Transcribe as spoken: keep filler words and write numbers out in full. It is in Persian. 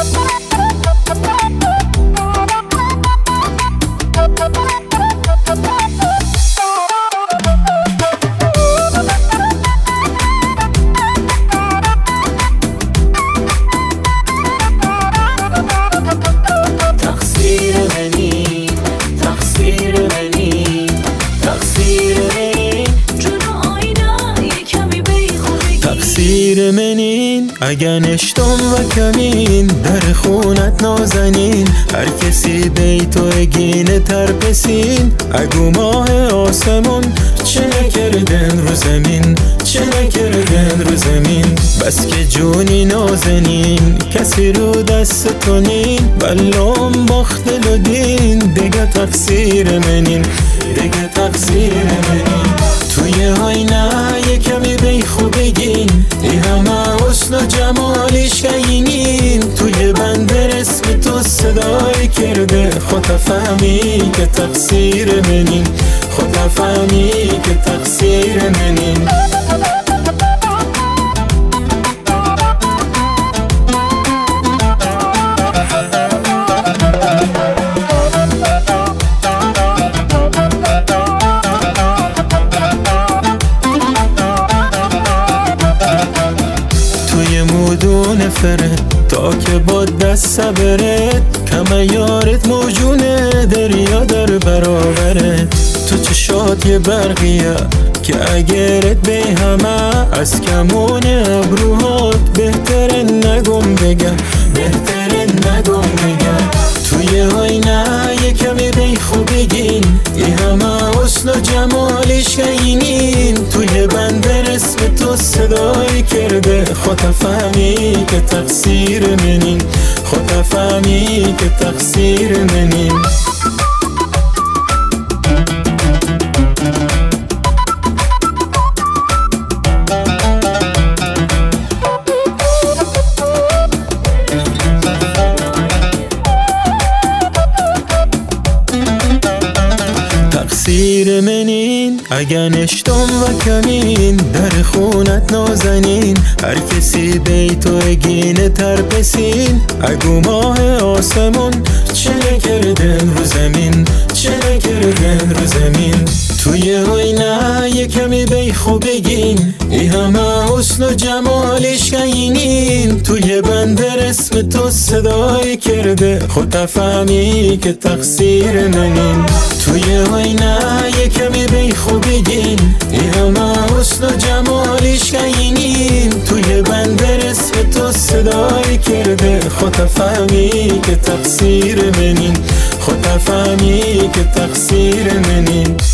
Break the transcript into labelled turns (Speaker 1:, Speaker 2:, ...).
Speaker 1: تقصیر منین اگر نشتم و کمین در خونت نازنین هر کسی بیتو اگینه ترپسین اگو ماه آسمون چه نکردن رو زمین چه نکردن رو زمین بس که جونی نازنین کسی رو دست کنین بلام باخت لدین دیگه تقصیر منین دیگه تقصیر منین توی آینه یه کمی بی خوبگین ای همه حسن و جمالش گینین توی بنده رسم تو صدای کرده خود فهمی که تقصیر منین خود فهمی که تقصیر منین مودون فرد تا که با دست صبرت کم یارت موجونه دریا در برابرت تو چشات یه برقیه که اگرت به همه از کمون ابروهات بهتره نگم بگم بهتره نگم بگم توی آینه یه کمی بی خوبگین ای همه حسن و جمالش گینین توی بنده رسم تو صدای کرده خود فهمی که تقصیر منین خود فهمی که تقصیر منین تقصیر منین اگر نشتم و کمین در خونت نازنین هر کسی بیتو اگینه ترپسین اگو ماه آسمون چه نکردن رو زمین چه نکردن رو زمین توی آینه یه کمی بی خوبگین ای همه حسن و جمالش گینین توی بنده رسم تو صدای کرده خود فهمی که تقصیر منین توی آینه یه کمی بی خوبگین ای همه حسن و جمالش گینین توی بنده رسم تو صدای کرده خود فهمی که تقصیر منین خود فهمی که تقصیر منین